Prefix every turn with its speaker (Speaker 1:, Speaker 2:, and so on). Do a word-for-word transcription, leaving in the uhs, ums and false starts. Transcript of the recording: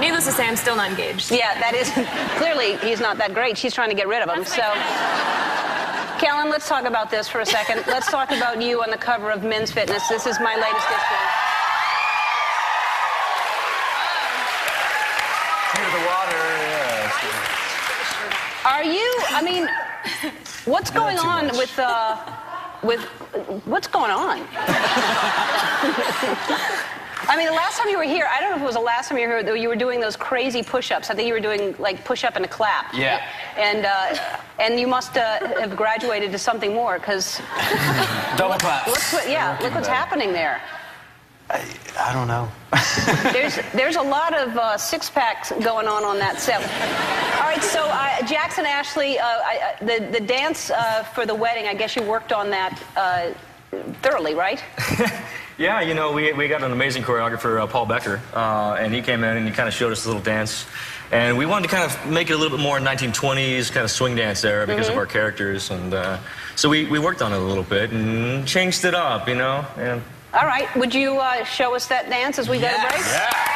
Speaker 1: Needless to say, I'm still not engaged.
Speaker 2: Yeah, that is, clearly he's not that great. She's trying to get rid of him, so. Kellen, let's talk about this for a second. Let's talk about you on the cover of Men's Fitness. This is my latest issue.
Speaker 3: Hear the water, yeah.
Speaker 2: Are you, I mean, what's going on
Speaker 3: much.
Speaker 2: with, uh, with, what's going on? I mean, the last time you were here, I don't know if it was the last time you were here, you were doing those crazy push-ups. I think you were doing, like, push-up and a clap.
Speaker 3: Yeah.
Speaker 2: And, uh, and you must uh, have graduated to something more, because...
Speaker 3: Double claps.
Speaker 2: What's what, yeah, look what's happening there.
Speaker 3: I, I don't know.
Speaker 2: There's, there's a lot of uh, six-packs going on on that set. All right, so uh, Jackson Ashley, uh, I, uh, the, the dance uh, for the wedding, I guess you worked on that uh, thoroughly, right?
Speaker 4: Yeah, you know, we, we got an amazing choreographer, uh, Paul Becker, uh, and he came in and he kind of showed us a little dance. And we wanted to kind of make it a little bit more nineteen twenties kind of swing dance era because mm-hmm. of our characters. And uh, so we, we worked on it a little bit and changed it up, you know. And
Speaker 2: all right, would you uh, show us that dance as we
Speaker 4: yeah.
Speaker 2: go to break?
Speaker 4: Yeah.